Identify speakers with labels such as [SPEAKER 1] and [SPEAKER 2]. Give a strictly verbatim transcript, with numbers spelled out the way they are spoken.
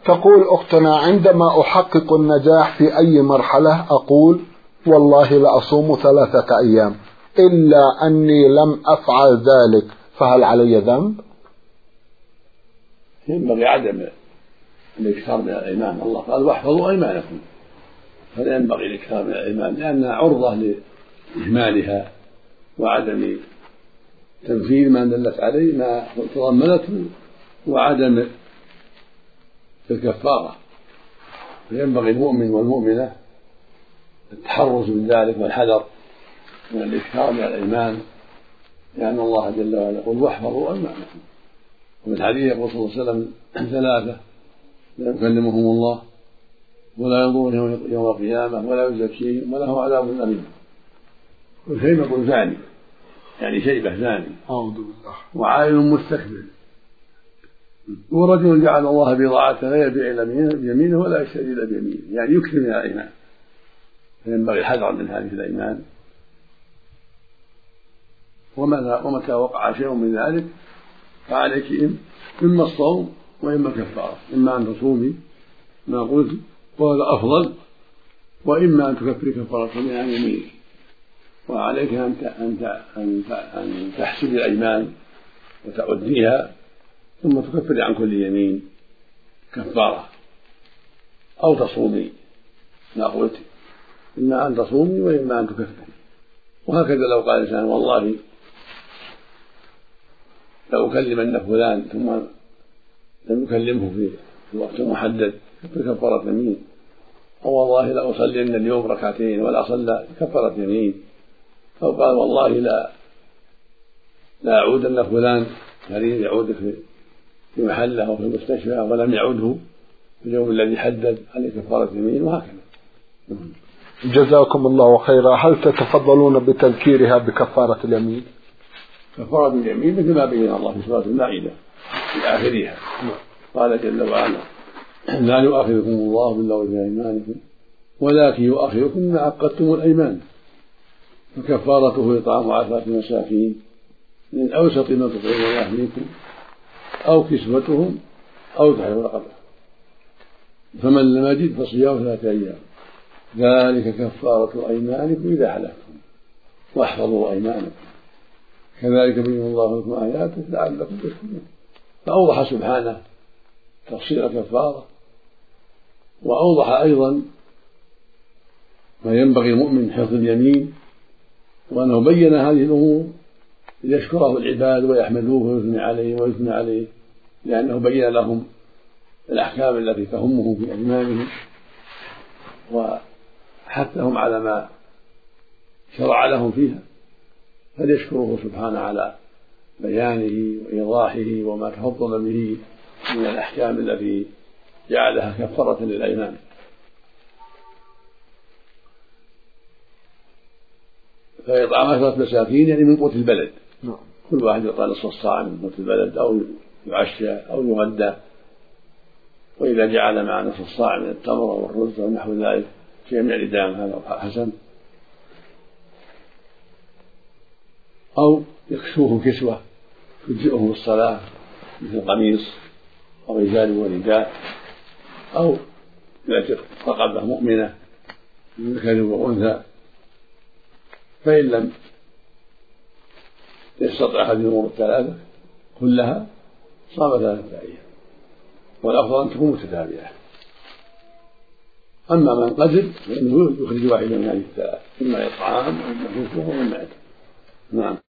[SPEAKER 1] تقول أختنا: عندما أحقق النجاح في أي مرحلة أقول والله لأصوم ثلاثة أيام، إلا أني لم أفعل ذلك، فهل علي ذنب؟
[SPEAKER 2] ينبغي عدم الإكثار من الأيمان. الله قال: واحفظوا أيمانكم، فلا ينبغي الإكثار من الأيمان لأنها عرضة لإهمالها وعدم تنفيذ ما دلت عليه ما تضمنته وعدم الكفارة. فينبغي المؤمن والمؤمنة التحرز من ذلك والحذر من الإكثار من الأيمان، لأن الله جل وعلا يقول: واحفظوا أيمانكم. وفي الحديث يقول صلى الله عليه وسلم: ثلاثة لا يكلمهم الله ولا ينظرهم يوم القيامة ولا يزكيهم ولهم عذاب أليم. والشيب يقول زاني، يعني شيبة زاني، وعائل مستكبر، ورجل جعل الله بضاعته لا يبيع بيمينه ولا يشتري الا بيمينه، يعني يكثر من الايمان. فينبغي الحذر من هذه الايمان، ومتى وقع شيء من ذلك فعليك اما الصوم واما الكفاره، اما ان تصومي ما قلت وهذا افضل، واما ان تكفري كفاره عن يمينك. وعليك ان ان ان تحسبي الايمان وتؤديها ثم تكفري عن كل يمين كفاره، او تصومي ما قلت، اما ان تصومي واما ان تكفري. وهكذا لو قال الانسان: والله لو أكلمن فلان ثم لم يكلمه في وقت محدد كفارة يمين، أو والله لا أصلين اليوم ركعتين ولا صلى كفارة يمين، أو قال والله لا لا أعودن فلان مريض يعود في محله أو في المستشفى ولم يعوده في اليوم الذي حدد عليه كفارة يمين، وهكذا.
[SPEAKER 1] جزاكم الله خيرا. هل تتفضلون بتذكيرها بكفارة اليمين؟
[SPEAKER 2] كفارة اليمين مثل ما بين الله في سورة المائدة في آخرها، قال جل وعلا: لا يؤاخذكم الله باللغو في أيمانكم ولكن يؤاخذكم ما عقدتم الأيمان، فكفارته إطعام عشرة مساكين من أوسط ما تطعمون أهليكم أو كسوتهم أو تحرير رقبة، فمن لم يجد فصيام ثلاثة أيام، ذلك كفارة أيمانكم إذا حلفتم واحفظوا أيمانكم كذلك يبين الله لكم آياته لعلكم تشكرون. فأوضح سبحانه تفصيل الكفارة، وأوضح أيضا ما ينبغي المؤمن حفظ اليمين، وأنه بين هذه الأمور ليشكره العباد ويحمدوه ويثني عليه ويثني عليه، لأنه بين لهم الأحكام التي تهمهم في أيمانهم وحثهم على ما شرع لهم فيها، فليشكره سبحانه على بيانه وإيضاحه وما تفضل به من الأحكام التي جعلها كفارة للأيمان. فإطعام عشرة مساكين يعني من قوت البلد، كل واحد يعطى نصف الصاع من قوت البلد، أو يعشى أو يغدى، وإذا جعل مع نصف الصاع من التمر والرز ونحو ذلك شيء من الإدام هذا حسن، أو يكسوه كسوة تجزئه بالصلاة مثل قميص أو إزار ورداء، أو يعتق رقبة مؤمنة من ذكر وأنثى، فإن لم يستطع هذه الأمور الثلاثة كلها صام ثلاثة أيام، والأفضل أن تكون متتابعة. أما من قدر فإنه يخرج واحدا من هذه الثلاث، إما إطعام أو إما كسوة أو إما عتق. نعم.